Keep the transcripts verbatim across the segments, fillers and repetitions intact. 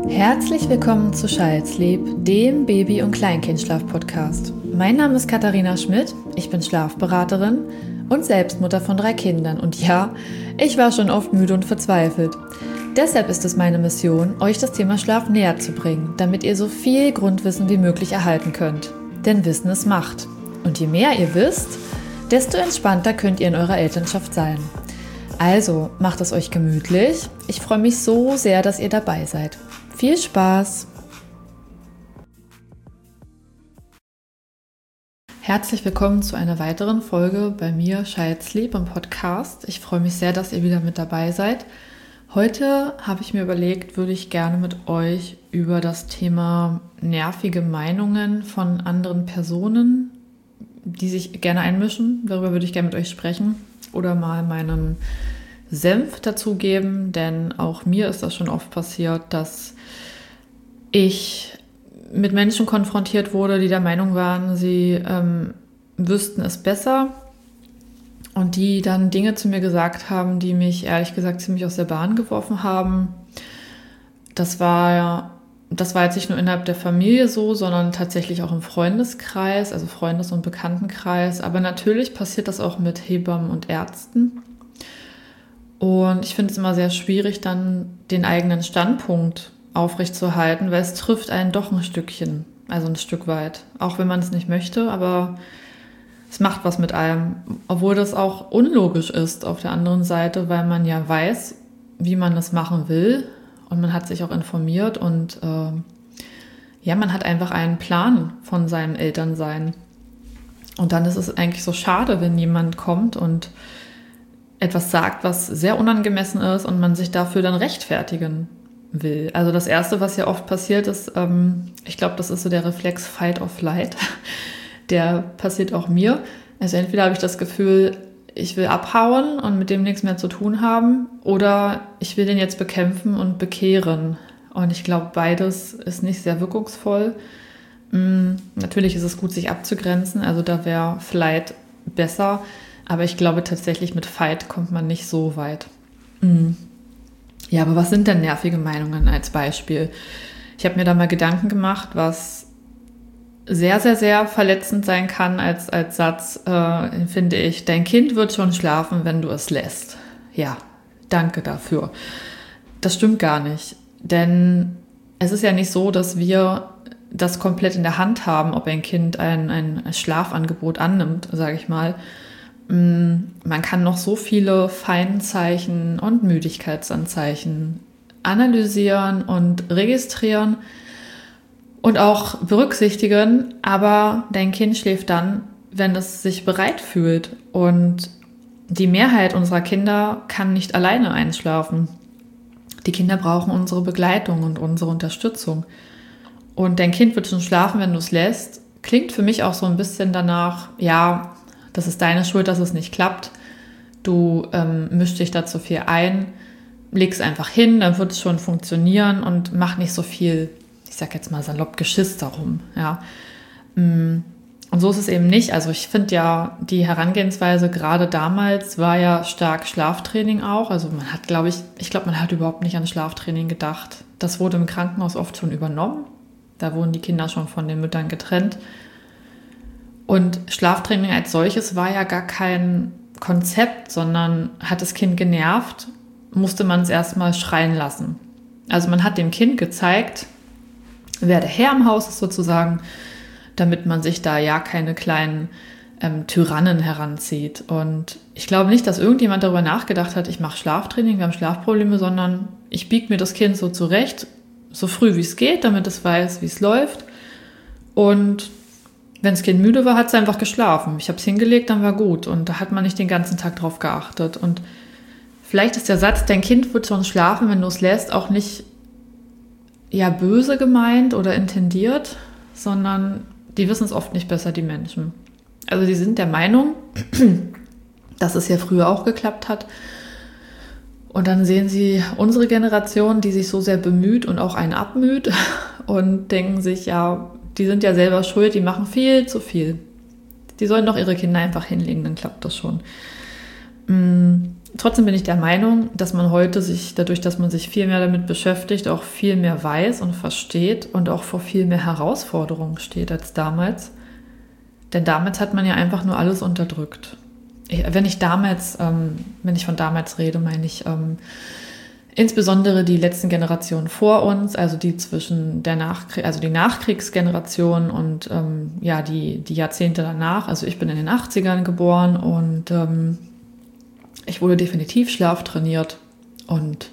Herzlich willkommen zu Child's-Sleep, dem Baby- und Kleinkindschlaf-Podcast. Mein Name ist Katharina Schmidt, ich bin Schlafberaterin und Selbstmutter von drei Kindern. Und ja, ich war schon oft müde und verzweifelt. Deshalb ist es meine Mission, euch das Thema Schlaf näher zu bringen, damit ihr so viel Grundwissen wie möglich erhalten könnt. Denn Wissen ist Macht. Und je mehr ihr wisst, desto entspannter könnt ihr in eurer Elternschaft sein. Also, macht es euch gemütlich. Ich freue mich so sehr, dass ihr dabei seid. Viel Spaß! Herzlich willkommen zu einer weiteren Folge bei mir, Child's-Sleep, im Podcast. Ich freue mich sehr, dass ihr wieder mit dabei seid. Heute habe ich mir überlegt, würde ich gerne mit euch über das Thema nervige Meinungen von anderen Personen, die sich gerne einmischen, darüber würde ich gerne mit euch sprechen oder mal meinen Senf dazugeben, denn auch mir ist das schon oft passiert, dass ich mit Menschen konfrontiert wurde, die der Meinung waren, sie ähm, wüssten es besser und die dann Dinge zu mir gesagt haben, die mich ehrlich gesagt ziemlich aus der Bahn geworfen haben. Das war, das war jetzt nicht nur innerhalb der Familie so, sondern tatsächlich auch im Freundeskreis, also Freundes- und Bekanntenkreis. Aber natürlich passiert das auch mit Hebammen und Ärzten. Und ich finde es immer sehr schwierig, dann den eigenen Standpunkt aufrechtzuerhalten, weil es trifft einen doch ein Stückchen, also ein Stück weit. Auch wenn man es nicht möchte, aber es macht was mit einem. Obwohl das auch unlogisch ist auf der anderen Seite, weil man ja weiß, wie man es machen will. Und man hat sich auch informiert und äh, ja, man hat einfach einen Plan von seinem Elternsein. Und dann ist es eigentlich so schade, wenn jemand kommt und etwas sagt, was sehr unangemessen ist und man sich dafür dann rechtfertigen will. Also das Erste, was ja oft passiert ist, ähm, ich glaube, das ist so der Reflex Fight or Flight. Der passiert auch mir. Also entweder habe ich das Gefühl, ich will abhauen und mit dem nichts mehr zu tun haben, oder ich will den jetzt bekämpfen und bekehren. Und ich glaube, beides ist nicht sehr wirkungsvoll. Mhm, natürlich ist es gut, sich abzugrenzen. Also da wäre Flight besser. Aber ich glaube tatsächlich, mit Fight kommt man nicht so weit. Mhm. Ja, aber was sind denn nervige Meinungen als Beispiel? Ich habe mir da mal Gedanken gemacht, was sehr, sehr, sehr verletzend sein kann als, als Satz, äh, finde ich. Dein Kind wird schon schlafen, wenn du es lässt. Ja, danke dafür. Das stimmt gar nicht. Denn es ist ja nicht so, dass wir das komplett in der Hand haben, ob ein Kind ein, ein Schlafangebot annimmt, sage ich mal. Man kann noch so viele Feinzeichen und Müdigkeitsanzeichen analysieren und registrieren und auch berücksichtigen, aber dein Kind schläft dann, wenn es sich bereit fühlt. Und die Mehrheit unserer Kinder kann nicht alleine einschlafen. Die Kinder brauchen unsere Begleitung und unsere Unterstützung. Und dein Kind wird schon schlafen, wenn du es lässt. Klingt für mich auch so ein bisschen danach, ja, das ist deine Schuld, dass es nicht klappt. Du ähm, mischst dich da zu viel ein, leg's einfach hin, dann wird es schon funktionieren und mach nicht so viel, ich sag jetzt mal salopp, Geschiss darum. Ja. Und so ist es eben nicht. Also ich finde ja, die Herangehensweise gerade damals war ja stark Schlaftraining auch. Also man hat, glaube ich, ich glaube, man hat überhaupt nicht an Schlaftraining gedacht. Das wurde im Krankenhaus oft schon übernommen. Da wurden die Kinder schon von den Müttern getrennt. Und Schlaftraining als solches war ja gar kein Konzept, sondern hat das Kind genervt, musste man es erstmal schreien lassen. Also man hat dem Kind gezeigt, wer der Herr im Haus ist sozusagen, damit man sich da ja keine kleinen ähm, Tyrannen heranzieht. Und ich glaube nicht, dass irgendjemand darüber nachgedacht hat, ich mache Schlaftraining, wir haben Schlafprobleme, sondern ich biege mir das Kind so zurecht, so früh wie es geht, damit es weiß, wie es läuft. Und wenn das Kind müde war, hat es einfach geschlafen. Ich habe es hingelegt, dann war gut. Und da hat man nicht den ganzen Tag drauf geachtet. Und vielleicht ist der Satz, dein Kind wird schon schlafen, wenn du es lässt, auch nicht ja, böse gemeint oder intendiert, sondern die wissen es oft nicht besser, die Menschen. Also die sind der Meinung, dass es ja früher auch geklappt hat. Und dann sehen sie unsere Generation, die sich so sehr bemüht und auch einen abmüht und denken sich, ja, die sind ja selber schuld, die machen viel zu viel. Die sollen doch ihre Kinder einfach hinlegen, dann klappt das schon. trotzdem bin ich der Meinung, dass man heute sich, dadurch, dass man sich viel mehr damit beschäftigt, auch viel mehr weiß und versteht und auch vor viel mehr Herausforderungen steht als damals. Denn damals hat man ja einfach nur alles unterdrückt. Ich, wenn ich damals, ähm, wenn ich von damals rede, meine ich ähm, insbesondere die letzten Generationen vor uns, also die zwischen der Nachkrieg, also die Nachkriegsgeneration und ähm, ja die die Jahrzehnte danach. Also ich bin in den achtzigern geboren und ähm, ich wurde definitiv schlaftrainiert. Und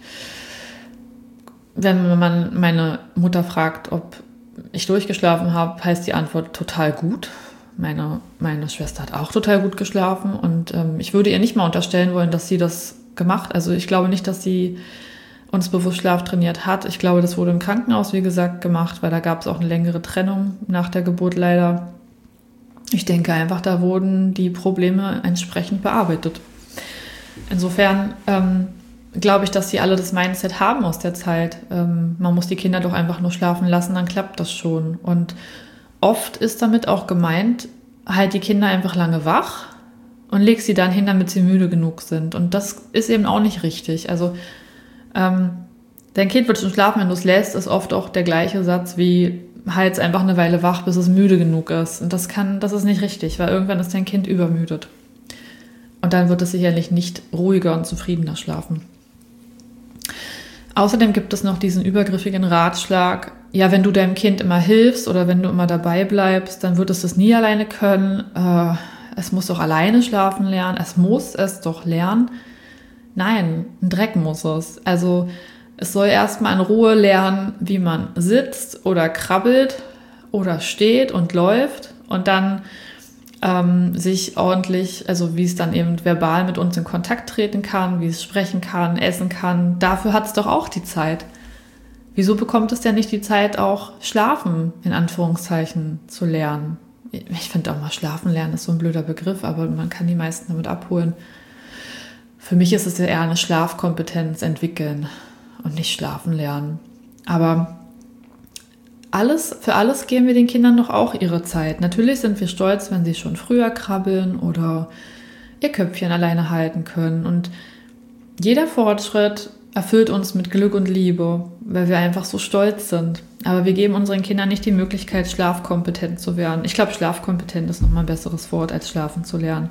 wenn man meine Mutter fragt, ob ich durchgeschlafen habe, heißt die Antwort total gut. Meine, meine Schwester hat auch total gut geschlafen und ähm, ich würde ihr nicht mal unterstellen wollen, dass sie das gemacht hat. Also ich glaube nicht, dass sie uns bewusst Schlaf trainiert hat. Ich glaube, das wurde im Krankenhaus, wie gesagt, gemacht, weil da gab es auch eine längere Trennung nach der Geburt leider. Ich denke einfach, da wurden die Probleme entsprechend bearbeitet. Insofern ähm, glaube ich, dass sie alle das Mindset haben aus der Zeit. Ähm, man muss die Kinder doch einfach nur schlafen lassen, dann klappt das schon. Und oft ist damit auch gemeint, halt die Kinder einfach lange wach und leg sie dann hin, damit sie müde genug sind. Und das ist eben auch nicht richtig. Also ähm, dein Kind wird schon schlafen, wenn du es lässt, ist oft auch der gleiche Satz wie halt es einfach eine Weile wach, bis es müde genug ist. Und das kann, das ist nicht richtig, weil irgendwann ist dein Kind übermüdet. Und dann wird es sicherlich nicht ruhiger und zufriedener schlafen. Außerdem gibt es noch diesen übergriffigen Ratschlag, ja, wenn du deinem Kind immer hilfst oder wenn du immer dabei bleibst, dann wird es das nie alleine können. Äh, es muss doch alleine schlafen lernen. Es muss es doch lernen. Nein, ein Dreck muss es. Also es soll erstmal in Ruhe lernen, wie man sitzt oder krabbelt oder steht und läuft und dann ähm, sich ordentlich, also wie es dann eben verbal mit uns in Kontakt treten kann, wie es sprechen kann, essen kann. Dafür hat es doch auch die Zeit. Wieso bekommt es denn nicht die Zeit, auch schlafen, in Anführungszeichen, zu lernen? Ich finde auch mal schlafen lernen ist so ein blöder Begriff, aber man kann die meisten damit abholen. Für mich ist es ja eher eine Schlafkompetenz entwickeln und nicht schlafen lernen. Aber alles, für alles geben wir den Kindern doch auch ihre Zeit. Natürlich sind wir stolz, wenn sie schon früher krabbeln oder ihr Köpfchen alleine halten können. Und jeder Fortschritt erfüllt uns mit Glück und Liebe, weil wir einfach so stolz sind. Aber wir geben unseren Kindern nicht die Möglichkeit, schlafkompetent zu werden. Ich glaube, schlafkompetent ist nochmal ein besseres Wort, als schlafen zu lernen.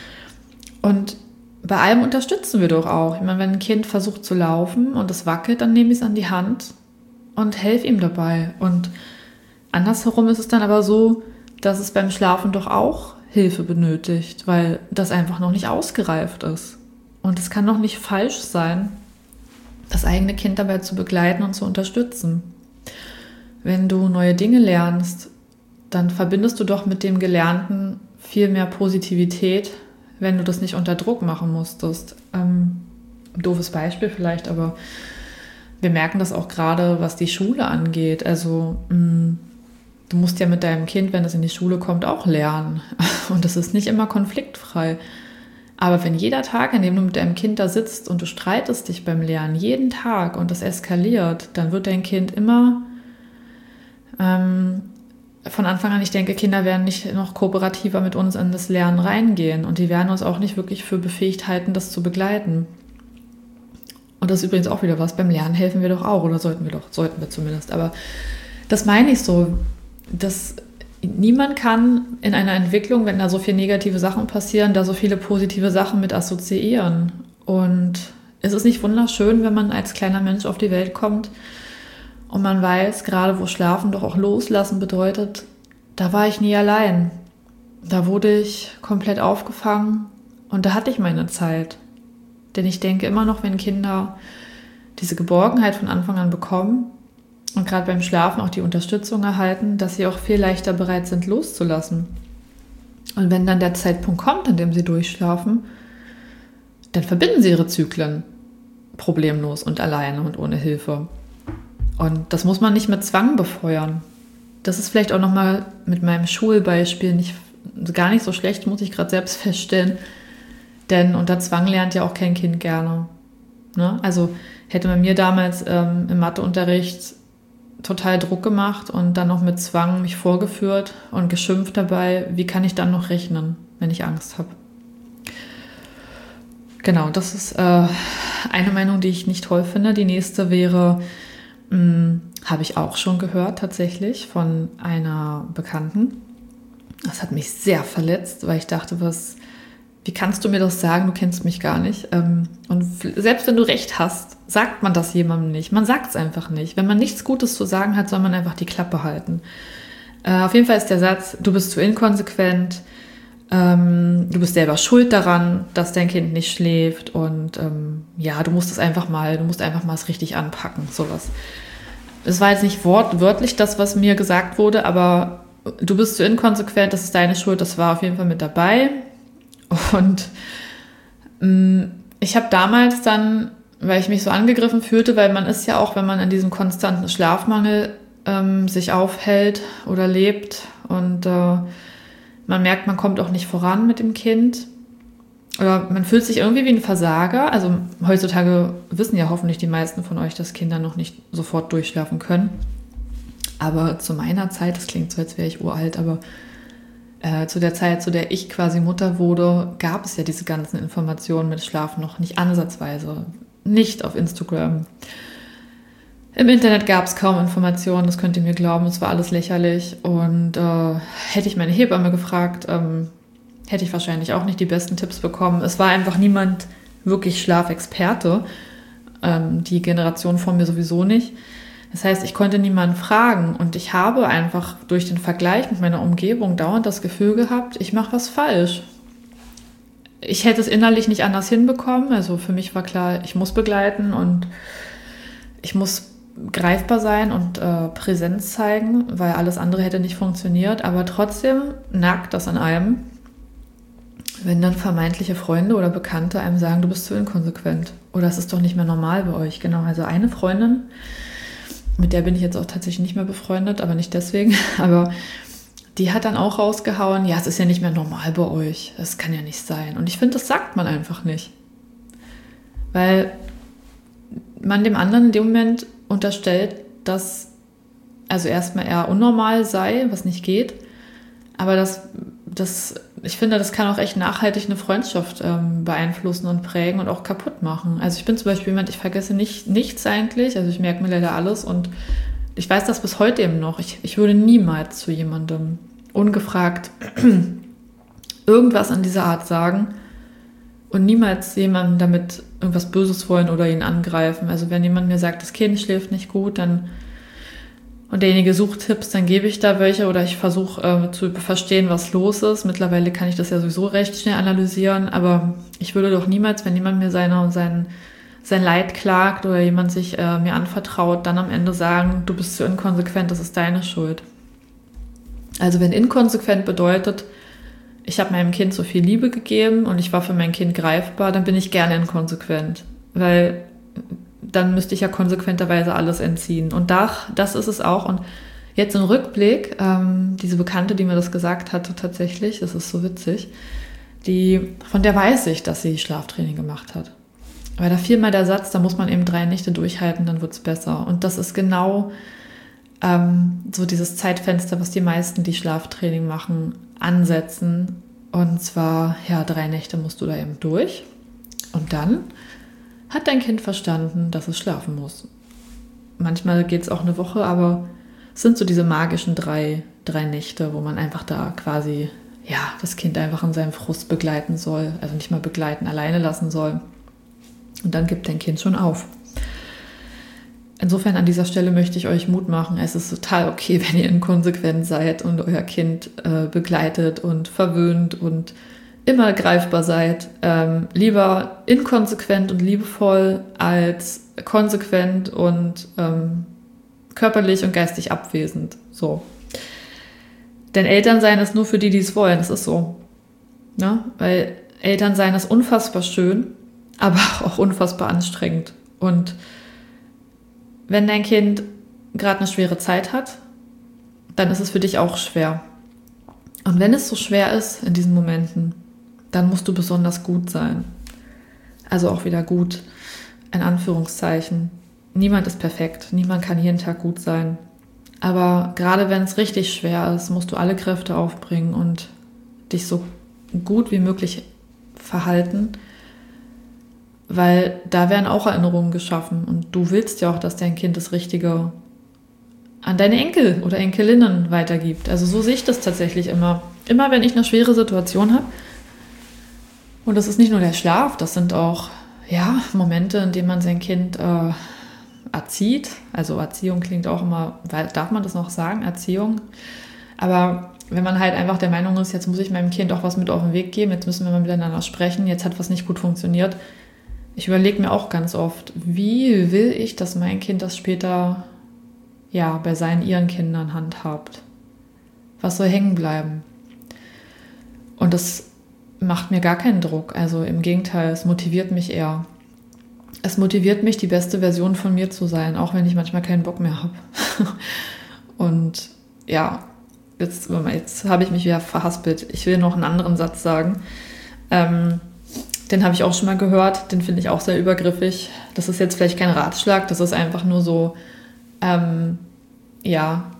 Und bei allem unterstützen wir doch auch. Ich meine, wenn ein Kind versucht zu laufen und es wackelt, dann nehme ich es an die Hand und helfe ihm dabei. Und andersherum ist es dann aber so, dass es beim Schlafen doch auch Hilfe benötigt, weil das einfach noch nicht ausgereift ist. Und es kann doch nicht falsch sein, das eigene Kind dabei zu begleiten und zu unterstützen. Wenn du neue Dinge lernst, dann verbindest du doch mit dem Gelernten viel mehr Positivität, wenn du das nicht unter Druck machen musstest. Ähm, doofes Beispiel vielleicht, aber wir merken das auch gerade, was die Schule angeht. Also mh, du musst ja mit deinem Kind, wenn es in die Schule kommt, auch lernen. Und das ist nicht immer konfliktfrei. Aber wenn jeder Tag, an dem du mit deinem Kind da sitzt und du streitest dich beim Lernen, jeden Tag und das eskaliert, dann wird dein Kind immer ähm, von Anfang an, ich denke, Kinder werden nicht noch kooperativer mit uns in das Lernen reingehen und die werden uns auch nicht wirklich für befähigt halten, das zu begleiten. Und das ist übrigens auch wieder was, beim Lernen helfen wir doch auch, oder sollten wir doch, sollten wir zumindest. Aber das meine ich so, dass niemand kann in einer Entwicklung, wenn da so viele negative Sachen passieren, da so viele positive Sachen mit assoziieren. Und es ist nicht wunderschön, wenn man als kleiner Mensch auf die Welt kommt und man weiß, gerade wo Schlafen doch auch loslassen bedeutet, da war ich nie allein. Da wurde ich komplett aufgefangen und da hatte ich meine Zeit. Denn ich denke immer noch, wenn Kinder diese Geborgenheit von Anfang an bekommen und gerade beim Schlafen auch die Unterstützung erhalten, dass sie auch viel leichter bereit sind, loszulassen. Und wenn dann der Zeitpunkt kommt, an dem sie durchschlafen, dann verbinden sie ihre Zyklen problemlos und alleine und ohne Hilfe. Und das muss man nicht mit Zwang befeuern. Das ist vielleicht auch nochmal mit meinem Schulbeispiel nicht, gar nicht so schlecht, muss ich gerade selbst feststellen. Denn unter Zwang lernt ja auch kein Kind gerne. Ne? Also hätte man mir damals ähm, im Matheunterricht total Druck gemacht und dann noch mit Zwang mich vorgeführt und geschimpft dabei, wie kann ich dann noch rechnen, wenn ich Angst habe? Genau, das ist äh, eine Meinung, die ich nicht toll finde. Die nächste wäre, mh, habe ich auch schon gehört tatsächlich von einer Bekannten. Das hat mich sehr verletzt, weil ich dachte, was, wie kannst du mir das sagen? Du kennst mich gar nicht. Ähm, und selbst wenn du recht hast, sagt man das jemandem nicht. Man sagt es einfach nicht. Wenn man nichts Gutes zu sagen hat, soll man einfach die Klappe halten. Äh, auf jeden Fall ist der Satz, du bist zu inkonsequent, ähm, du bist selber schuld daran, dass dein Kind nicht schläft und ähm, ja, du musst es einfach mal, du musst einfach mal es richtig anpacken, sowas. Es war jetzt nicht wortwörtlich das, was mir gesagt wurde, aber du bist zu inkonsequent, das ist deine Schuld, das war auf jeden Fall mit dabei. Und mh, ich habe damals dann, weil ich mich so angegriffen fühlte, weil man ist ja auch, wenn man in diesem konstanten Schlafmangel ähm, sich aufhält oder lebt und äh, man merkt, man kommt auch nicht voran mit dem Kind oder man fühlt sich irgendwie wie ein Versager. Also heutzutage wissen ja hoffentlich die meisten von euch, dass Kinder noch nicht sofort durchschlafen können. Aber zu meiner Zeit, das klingt so, als wäre ich uralt, aber äh, zu der Zeit, zu der ich quasi Mutter wurde, gab es ja diese ganzen Informationen mit Schlaf noch nicht ansatzweise. Nicht auf Instagram. Im Internet gab es kaum Informationen, das könnt ihr mir glauben, es war alles lächerlich. Und äh, hätte ich meine Hebamme gefragt, ähm, hätte ich wahrscheinlich auch nicht die besten Tipps bekommen. Es war einfach niemand wirklich Schlafexperte, ähm, die Generation vor mir sowieso nicht. Das heißt, ich konnte niemanden fragen und ich habe einfach durch den Vergleich mit meiner Umgebung dauernd das Gefühl gehabt, ich mache was falsch. Ich hätte es innerlich nicht anders hinbekommen. Also für mich war klar, ich muss begleiten und ich muss greifbar sein und äh, Präsenz zeigen, weil alles andere hätte nicht funktioniert. Aber trotzdem nagt das an einem, wenn dann vermeintliche Freunde oder Bekannte einem sagen, du bist zu inkonsequent. Oder es ist doch nicht mehr normal bei euch. Genau, also eine Freundin, mit der bin ich jetzt auch tatsächlich nicht mehr befreundet, aber nicht deswegen. Aber die hat dann auch rausgehauen, ja, es ist ja nicht mehr normal bei euch. Das kann ja nicht sein. Und ich finde, das sagt man einfach nicht. Weil man dem anderen in dem Moment unterstellt, dass also erstmal er unnormal sei, was nicht geht. Aber das, das, ich finde, das kann auch echt nachhaltig eine Freundschaft ähm, beeinflussen und prägen und auch kaputt machen. Also ich bin zum Beispiel jemand, ich vergesse nicht, nichts eigentlich. Also ich merke mir leider alles und ich weiß das bis heute eben noch. Ich, ich würde niemals zu jemandem ungefragt irgendwas an dieser Art sagen und niemals jemandem damit irgendwas Böses wollen oder ihn angreifen. Also wenn jemand mir sagt, das Kind schläft nicht gut, dann und derjenige sucht Tipps, dann gebe ich da welche oder ich versuche äh, zu verstehen, was los ist. Mittlerweile kann ich das ja sowieso recht schnell analysieren, aber ich würde doch niemals, wenn jemand mir seine, sein, sein Leid klagt oder jemand sich äh, mir anvertraut, dann am Ende sagen, du bist zu inkonsequent, das ist deine Schuld. Also wenn inkonsequent bedeutet, ich habe meinem Kind so viel Liebe gegeben und ich war für mein Kind greifbar, dann bin ich gerne inkonsequent, weil dann müsste ich ja konsequenterweise alles entziehen. Und da, das ist es auch. Und jetzt im Rückblick, ähm, diese Bekannte, die mir das gesagt hatte tatsächlich, das ist so witzig, die, von der weiß ich, dass sie Schlaftraining gemacht hat. Weil da fiel mal der Satz, da muss man eben drei Nächte durchhalten, dann wird es besser. Und das ist genau ähm, so dieses Zeitfenster, was die meisten, die Schlaftraining machen, ansetzen. Und zwar, ja, drei Nächte musst du da eben durch. Und dann hat dein Kind verstanden, dass es schlafen muss. Manchmal geht es auch eine Woche, aber es sind so diese magischen drei, drei Nächte, wo man einfach da quasi, ja, das Kind einfach in seinem Frust begleiten soll. Also nicht mal begleiten, alleine lassen soll. Und dann gibt dein Kind schon auf. Insofern an dieser Stelle möchte ich euch Mut machen. Es ist total okay, wenn ihr inkonsequent seid und euer Kind äh, begleitet und verwöhnt und immer greifbar seid. Ähm, lieber inkonsequent und liebevoll als konsequent und ähm, körperlich und geistig abwesend. So. Denn Elternsein ist nur für die, die es wollen. Das ist so. Ne? Weil Elternsein ist unfassbar schön, aber auch unfassbar anstrengend. Und wenn dein Kind gerade eine schwere Zeit hat, dann ist es für dich auch schwer. Und wenn es so schwer ist in diesen Momenten, dann musst du besonders gut sein. Also auch wieder gut, in Anführungszeichen. Niemand ist perfekt, niemand kann jeden Tag gut sein. Aber gerade wenn es richtig schwer ist, musst du alle Kräfte aufbringen und dich so gut wie möglich verhalten, weil da werden auch Erinnerungen geschaffen und du willst ja auch, dass dein Kind das Richtige an deine Enkel oder Enkelinnen weitergibt. Also so sehe ich das tatsächlich immer. Immer wenn ich eine schwere Situation habe, und das ist nicht nur der Schlaf, das sind auch ja, Momente, in denen man sein Kind äh, erzieht. Also Erziehung klingt auch immer, darf man das noch sagen, Erziehung? Aber wenn man halt einfach der Meinung ist, jetzt muss ich meinem Kind auch was mit auf den Weg geben, jetzt müssen wir mal miteinander sprechen, jetzt hat was nicht gut funktioniert. Ich überlege mir auch ganz oft, wie will ich, dass mein Kind das später ja, bei seinen, ihren Kindern handhabt? Was soll hängen bleiben? Und das macht mir gar keinen Druck. Also im Gegenteil, es motiviert mich eher. Es motiviert mich, die beste Version von mir zu sein, auch wenn ich manchmal keinen Bock mehr habe. Und ja, jetzt, jetzt habe ich mich wieder verhaspelt. Ich will noch einen anderen Satz sagen. Ähm, den habe ich auch schon mal gehört. Den finde ich auch sehr übergriffig. Das ist jetzt vielleicht kein Ratschlag, das ist einfach nur so, ähm, ja,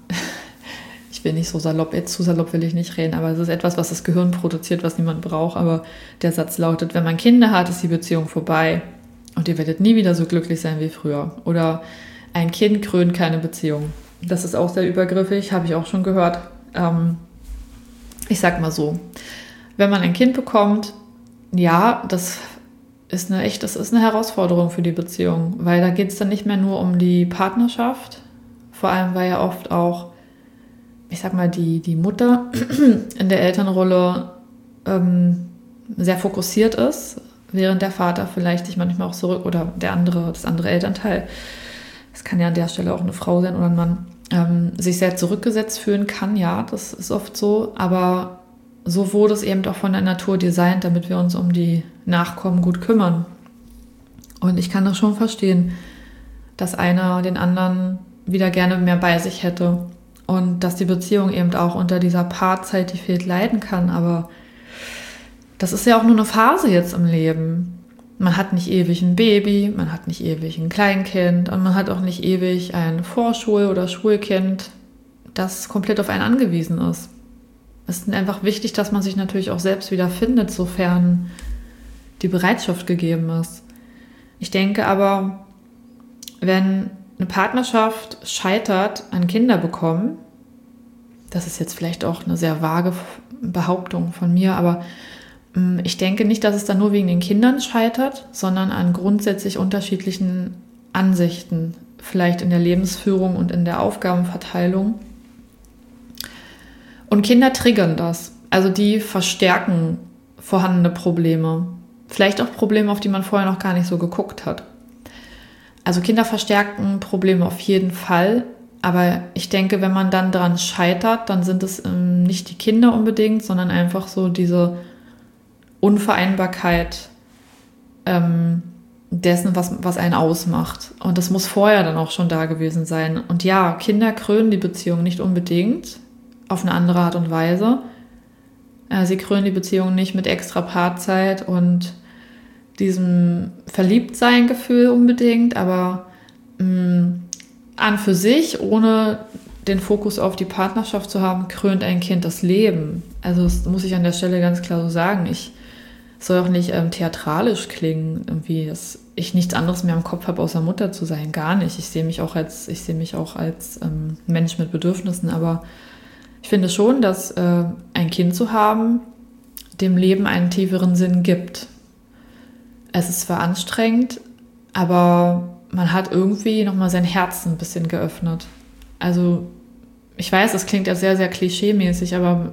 ich will nicht so salopp, jetzt zu salopp will ich nicht reden, aber es ist etwas, was das Gehirn produziert, was niemand braucht. Aber der Satz lautet, wenn man Kinder hat, ist die Beziehung vorbei und ihr werdet nie wieder so glücklich sein wie früher. Oder ein Kind krönt keine Beziehung. Das ist auch sehr übergriffig, habe ich auch schon gehört. Ähm, ich sag mal so, wenn man ein Kind bekommt, ja, das ist eine echt, das ist eine Herausforderung für die Beziehung, weil da geht es dann nicht mehr nur um die Partnerschaft, vor allem weil ja oft auch, ich sag mal, die, die Mutter in der Elternrolle ähm, sehr fokussiert ist, während der Vater vielleicht sich manchmal auch zurück, oder der andere, das andere Elternteil, das kann ja an der Stelle auch eine Frau sein oder ein Mann, ähm, sich sehr zurückgesetzt fühlen kann, ja, das ist oft so, aber so wurde es eben auch von der Natur designt, damit wir uns um die Nachkommen gut kümmern. Und ich kann das schon verstehen, dass einer den anderen wieder gerne mehr bei sich hätte und dass die Beziehung eben auch unter dieser Paarzeit, die fehlt, leiden kann. Aber das ist ja auch nur eine Phase jetzt im Leben. Man hat nicht ewig ein Baby, man hat nicht ewig ein Kleinkind und man hat auch nicht ewig ein Vorschul- oder Schulkind, das komplett auf einen angewiesen ist. Es ist einfach wichtig, dass man sich natürlich auch selbst wieder findet, sofern die Bereitschaft gegeben ist. Ich denke aber, wenn eine Partnerschaft scheitert an Kinder bekommen, das ist jetzt vielleicht auch eine sehr vage Behauptung von mir, aber ich denke nicht, dass es dann nur wegen den Kindern scheitert, sondern an grundsätzlich unterschiedlichen Ansichten, vielleicht in der Lebensführung und in der Aufgabenverteilung. Und Kinder triggern das, also die verstärken vorhandene Probleme, vielleicht auch Probleme, auf die man vorher noch gar nicht so geguckt hat. Also Kinder verstärken Probleme auf jeden Fall, aber ich denke, wenn man dann daran scheitert, dann sind es ähm, nicht die Kinder unbedingt, sondern einfach so diese Unvereinbarkeit ähm, dessen, was, was einen ausmacht. Und das muss vorher dann auch schon da gewesen sein. Und ja, Kinder krönen die Beziehung nicht unbedingt, auf eine andere Art und Weise. Äh, sie krönen die Beziehung nicht mit extra Paarzeit und diesem Verliebtsein-Gefühl unbedingt, aber mh, an für sich, ohne den Fokus auf die Partnerschaft zu haben, krönt ein Kind das Leben. Also das muss ich an der Stelle ganz klar so sagen. Ich soll auch nicht ähm, theatralisch klingen, irgendwie, dass ich nichts anderes mehr im Kopf habe, außer Mutter zu sein. Gar nicht. Ich sehe mich auch als, ich sehe mich auch als ähm, Mensch mit Bedürfnissen, aber ich finde schon, dass äh, ein Kind zu haben dem Leben einen tieferen Sinn gibt. Es ist zwar anstrengend, aber man hat irgendwie nochmal sein Herz ein bisschen geöffnet. Also ich weiß, das klingt ja sehr, sehr klischee-mäßig, aber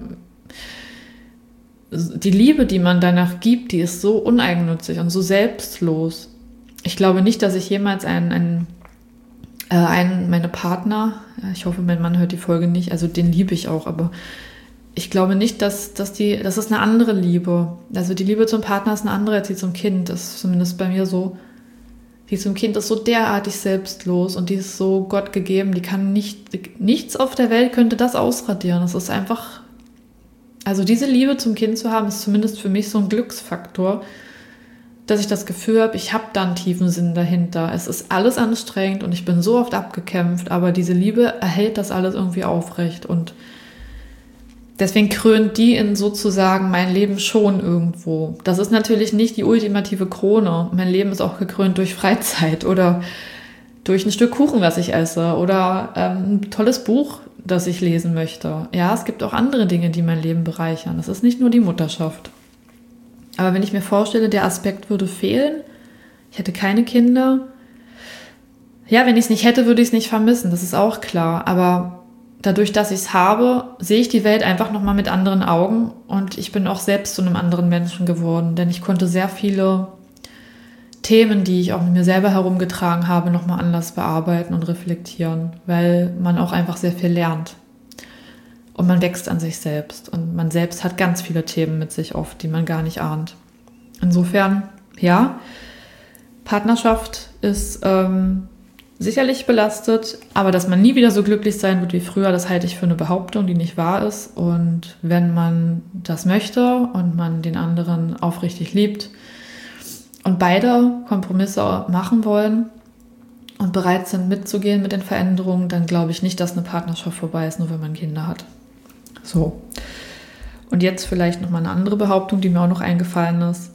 die Liebe, die man danach gibt, die ist so uneigennützig und so selbstlos. Ich glaube nicht, dass ich jemals einen, einen, äh, einen meine Partner, ich hoffe, mein Mann hört die Folge nicht, also den liebe ich auch, aber ich glaube nicht, dass, dass die, das ist eine andere Liebe. Also die Liebe zum Partner ist eine andere als die zum Kind. Das ist zumindest bei mir so. Die zum Kind ist so derartig selbstlos und die ist so Gott gegeben. Die kann nicht, nichts auf der Welt könnte das ausradieren. Das ist einfach, also diese Liebe zum Kind zu haben, ist zumindest für mich so ein Glücksfaktor, dass ich das Gefühl habe, ich habe da einen tiefen Sinn dahinter. Es ist alles anstrengend und ich bin so oft abgekämpft, aber diese Liebe erhält das alles irgendwie aufrecht. Und deswegen krönt die in sozusagen mein Leben schon irgendwo. Das ist natürlich nicht die ultimative Krone. Mein Leben ist auch gekrönt durch Freizeit oder durch ein Stück Kuchen, was ich esse oder ähm, ein tolles Buch, das ich lesen möchte. Ja, es gibt auch andere Dinge, die mein Leben bereichern. Das ist nicht nur die Mutterschaft. Aber wenn ich mir vorstelle, der Aspekt würde fehlen, ich hätte keine Kinder. Ja, wenn ich es nicht hätte, würde ich es nicht vermissen, das ist auch klar. Aber dadurch, dass ich es habe, sehe ich die Welt einfach nochmal mit anderen Augen und ich bin auch selbst zu einem anderen Menschen geworden, denn ich konnte sehr viele Themen, die ich auch mit mir selber herumgetragen habe, nochmal anders bearbeiten und reflektieren, weil man auch einfach sehr viel lernt. Und man wächst an sich selbst und man selbst hat ganz viele Themen mit sich oft, die man gar nicht ahnt. Insofern, ja, Partnerschaft ist ähm, sicherlich belastet, aber dass man nie wieder so glücklich sein wird wie früher, das halte ich für eine Behauptung, die nicht wahr ist. Und wenn man das möchte und man den anderen aufrichtig liebt und beide Kompromisse machen wollen und bereit sind mitzugehen mit den Veränderungen, dann glaube ich nicht, dass eine Partnerschaft vorbei ist, nur wenn man Kinder hat. So. Und jetzt vielleicht nochmal eine andere Behauptung, die mir auch noch eingefallen ist.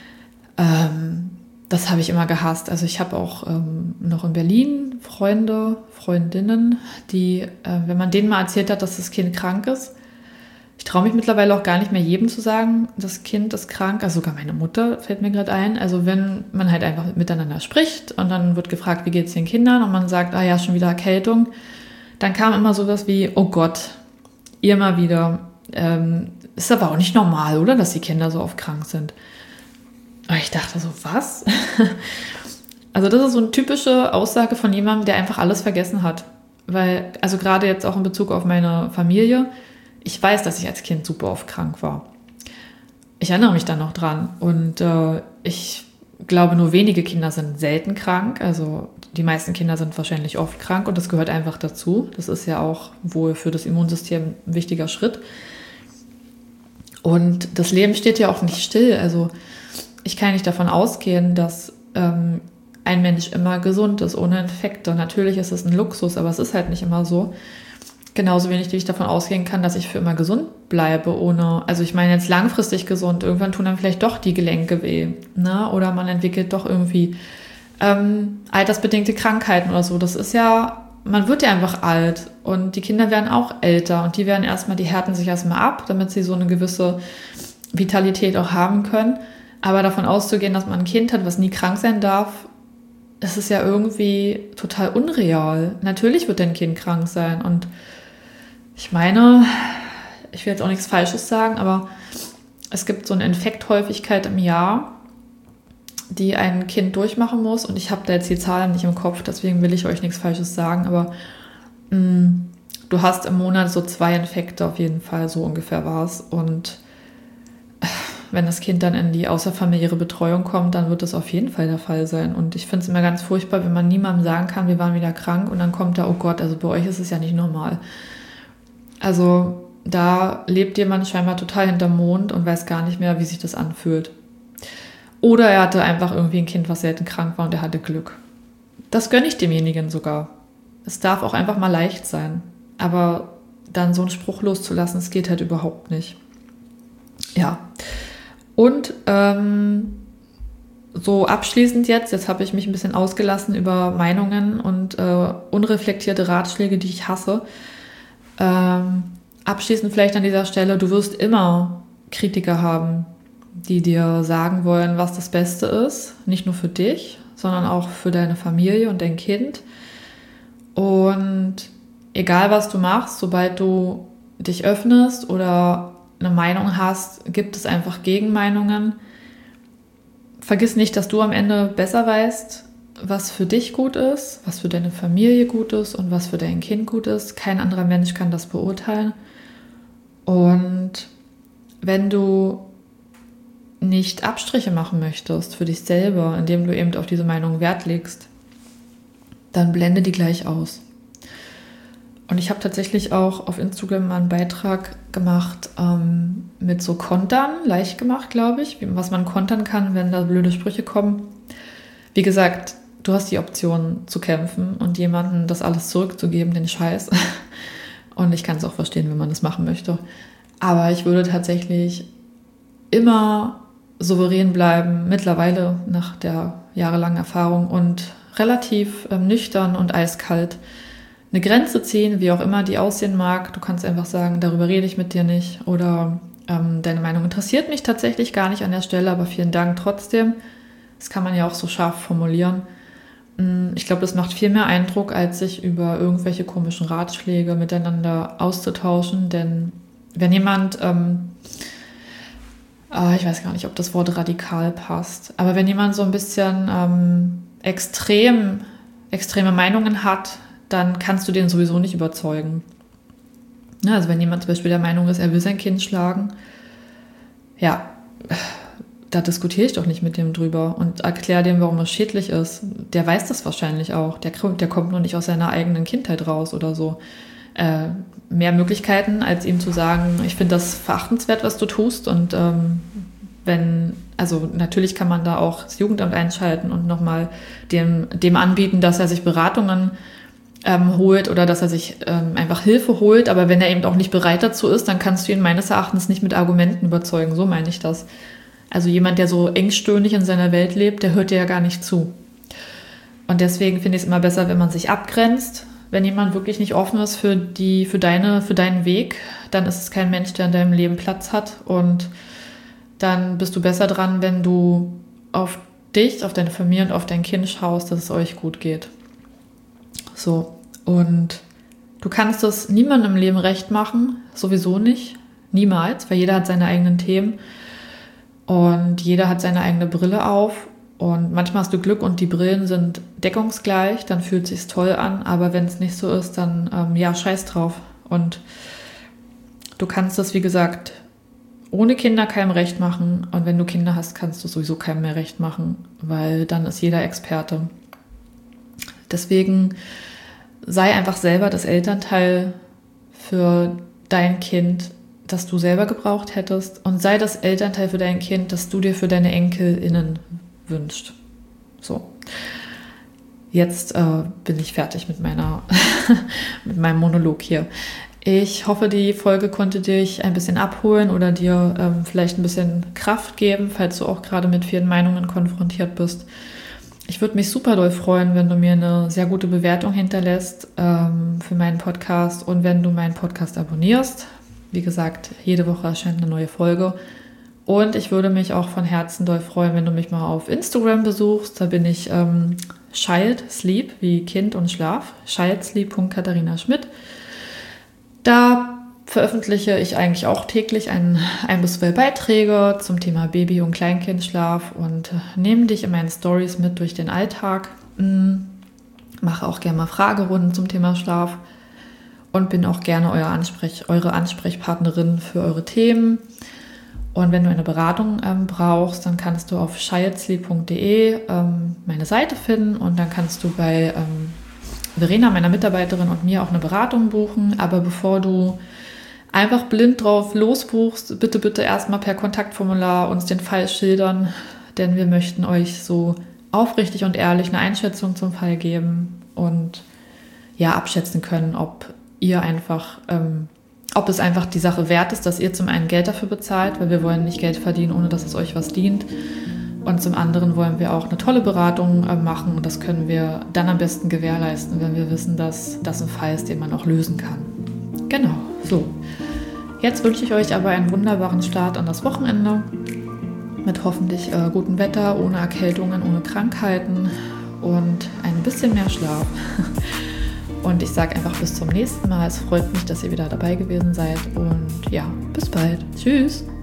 Ähm, das habe ich immer gehasst. Also ich habe auch ähm, noch in Berlin Freunde, Freundinnen, die, äh, wenn man denen mal erzählt hat, dass das Kind krank ist, ich traue mich mittlerweile auch gar nicht mehr jedem zu sagen, das Kind ist krank, also sogar meine Mutter fällt mir gerade ein. Also wenn man halt einfach miteinander spricht und dann wird gefragt, wie geht es den Kindern und man sagt, ah ja, schon wieder Erkältung, dann kam immer sowas wie, oh Gott, ihr mal wieder. Ähm, ist aber auch nicht normal, oder, dass die Kinder so oft krank sind. Aber ich dachte so, was? Also das ist so eine typische Aussage von jemandem, der einfach alles vergessen hat. Weil, also gerade jetzt auch in Bezug auf meine Familie, ich weiß, dass ich als Kind super oft krank war. Ich erinnere mich da noch dran. Und äh, ich glaube, nur wenige Kinder sind selten krank. Also die meisten Kinder sind wahrscheinlich oft krank und das gehört einfach dazu. Das ist ja auch wohl für das Immunsystem ein wichtiger Schritt. Und das Leben steht ja auch nicht still. Also ich kann nicht davon ausgehen, dass ähm, ein Mensch immer gesund ist, ohne Infekte. Natürlich ist es ein Luxus, aber es ist halt nicht immer so. Genauso wenig, wie ich davon ausgehen kann, dass ich für immer gesund bleibe, ohne, also ich meine jetzt langfristig gesund, irgendwann tun dann vielleicht doch die Gelenke weh, ne? Oder man entwickelt doch irgendwie ähm, altersbedingte Krankheiten oder so. Das ist ja, man wird ja einfach alt und die Kinder werden auch älter und die werden erstmal, die härten sich erstmal ab, damit sie so eine gewisse Vitalität auch haben können. Aber davon auszugehen, dass man ein Kind hat, was nie krank sein darf, das ist ja irgendwie total unreal. Natürlich wird dein Kind krank sein und ich meine, ich will jetzt auch nichts Falsches sagen, aber es gibt so eine Infekthäufigkeit im Jahr, die ein Kind durchmachen muss. Und ich habe da jetzt die Zahlen nicht im Kopf, deswegen will ich euch nichts Falsches sagen. Aber mh, du hast im Monat so zwei Infekte auf jeden Fall, so ungefähr war es. Und wenn das Kind dann in die außerfamiliäre Betreuung kommt, dann wird das auf jeden Fall der Fall sein. Und ich finde es immer ganz furchtbar, wenn man niemandem sagen kann, wir waren wieder krank. Und dann kommt da, oh Gott, also bei euch ist es ja nicht normal. Also da lebt jemand scheinbar total hinterm Mond und weiß gar nicht mehr, wie sich das anfühlt. Oder er hatte einfach irgendwie ein Kind, was selten krank war und er hatte Glück. Das gönne ich demjenigen sogar. Es darf auch einfach mal leicht sein. Aber dann so einen Spruch loszulassen, es geht halt überhaupt nicht. Ja. Und ähm, so abschließend jetzt, jetzt habe ich mich ein bisschen ausgelassen über Meinungen und äh, unreflektierte Ratschläge, die ich hasse. Ähm, abschließend vielleicht an dieser Stelle, du wirst immer Kritiker haben, die dir sagen wollen, was das Beste ist. Nicht nur für dich, sondern auch für deine Familie und dein Kind. Und egal was du machst, sobald du dich öffnest oder eine Meinung hast, gibt es einfach Gegenmeinungen. Vergiss nicht, dass du am Ende besser weißt, was für dich gut ist, was für deine Familie gut ist und was für dein Kind gut ist. Kein anderer Mensch kann das beurteilen. Und wenn du nicht Abstriche machen möchtest für dich selber, indem du eben auf diese Meinung Wert legst, dann blende die gleich aus. Und ich habe tatsächlich auch auf Instagram mal einen Beitrag gemacht ähm, mit so Kontern, leicht gemacht, glaube ich, was man kontern kann, wenn da blöde Sprüche kommen. Wie gesagt, du hast die Option zu kämpfen und jemandem das alles zurückzugeben, den Scheiß. Und ich kann es auch verstehen, wenn man das machen möchte. Aber ich würde tatsächlich immer souverän bleiben, mittlerweile nach der jahrelangen Erfahrung und relativ ähm, nüchtern und eiskalt eine Grenze ziehen, wie auch immer die aussehen mag. Du kannst einfach sagen, darüber rede ich mit dir nicht oder ähm, deine Meinung interessiert mich tatsächlich gar nicht an der Stelle, aber vielen Dank trotzdem. Das kann man ja auch so scharf formulieren. Ich glaube, das macht viel mehr Eindruck, als sich über irgendwelche komischen Ratschläge miteinander auszutauschen, denn wenn jemand, ähm, äh, ich weiß gar nicht, ob das Wort radikal passt, aber wenn jemand so ein bisschen ähm, extrem, extreme Meinungen hat, dann kannst du den sowieso nicht überzeugen. Ja, also wenn jemand zum Beispiel der Meinung ist, er will sein Kind schlagen, ja, da diskutiere ich doch nicht mit dem drüber und erkläre dem, warum es schädlich ist. Der weiß das wahrscheinlich auch. Der, der kommt noch nicht aus seiner eigenen Kindheit raus oder so. Äh, mehr Möglichkeiten, als ihm zu sagen, ich finde das verachtenswert, was du tust. Und ähm, wenn, also natürlich kann man da auch das Jugendamt einschalten und nochmal dem, dem anbieten, dass er sich Beratungen ähm, holt oder dass er sich ähm, einfach Hilfe holt. Aber wenn er eben auch nicht bereit dazu ist, dann kannst du ihn meines Erachtens nicht mit Argumenten überzeugen. So meine ich das. Also jemand, der so engstirnig in seiner Welt lebt, der hört dir ja gar nicht zu. Und deswegen finde ich es immer besser, wenn man sich abgrenzt. Wenn jemand wirklich nicht offen ist für, die, für, deine, für deinen Weg, dann ist es kein Mensch, der in deinem Leben Platz hat. Und dann bist du besser dran, wenn du auf dich, auf deine Familie und auf dein Kind schaust, dass es euch gut geht. So, und du kannst es niemandem im Leben recht machen, sowieso nicht, niemals, weil jeder hat seine eigenen Themen. Und jeder hat seine eigene Brille auf und manchmal hast du Glück und die Brillen sind deckungsgleich, dann fühlt es sich toll an, aber wenn es nicht so ist, dann ähm, ja, scheiß drauf. Und du kannst das, wie gesagt, ohne Kinder keinem recht machen und wenn du Kinder hast, kannst du sowieso keinem mehr recht machen, weil dann ist jeder Experte. Deswegen sei einfach selber das Elternteil für dein Kind, das du selber gebraucht hättest und sei das Elternteil für dein Kind, das du dir für deine EnkelInnen wünschst. So, jetzt äh, bin ich fertig mit meiner mit meinem Monolog hier. Ich hoffe, die Folge konnte dich ein bisschen abholen oder dir ähm, vielleicht ein bisschen Kraft geben, falls du auch gerade mit vielen Meinungen konfrontiert bist. Ich würde mich super doll freuen, wenn du mir eine sehr gute Bewertung hinterlässt ähm, für meinen Podcast und wenn du meinen Podcast abonnierst. Wie gesagt, jede Woche erscheint eine neue Folge. Und ich würde mich auch von Herzen doll freuen, wenn du mich mal auf Instagram besuchst. Da bin ich ähm, Child Sleep, wie Kind und Schlaf. childsleep punkt katharina schmidt. Da veröffentliche ich eigentlich auch täglich ein, ein bis zwei Beiträge zum Thema Baby- und Kleinkindschlaf und äh, nehme dich in meinen Stories mit durch den Alltag. Mhm. Mache auch gerne mal Fragerunden zum Thema Schlaf. Und bin auch gerne euer Ansprech, eure Ansprechpartnerin für eure Themen. Und wenn du eine Beratung ähm, brauchst, dann kannst du auf childsleep punkt de ähm, meine Seite finden und dann kannst du bei ähm, Verena, meiner Mitarbeiterin, und mir auch eine Beratung buchen. Aber bevor du einfach blind drauf losbuchst, bitte, bitte erstmal per Kontaktformular uns den Fall schildern, denn wir möchten euch so aufrichtig und ehrlich eine Einschätzung zum Fall geben und ja, abschätzen können, ob ihr einfach, ähm, ob es einfach die Sache wert ist, dass ihr zum einen Geld dafür bezahlt, weil wir wollen nicht Geld verdienen, ohne dass es euch was dient. Und zum anderen wollen wir auch eine tolle Beratung äh, machen und das können wir dann am besten gewährleisten, wenn wir wissen, dass das ein Fall ist, den man auch lösen kann. Genau, so. Jetzt wünsche ich euch aber einen wunderbaren Start an das Wochenende mit hoffentlich äh, gutem Wetter, ohne Erkältungen, ohne Krankheiten und ein bisschen mehr Schlaf. Und ich sage einfach bis zum nächsten Mal. Es freut mich, dass ihr wieder dabei gewesen seid. Und ja, bis bald. Tschüss.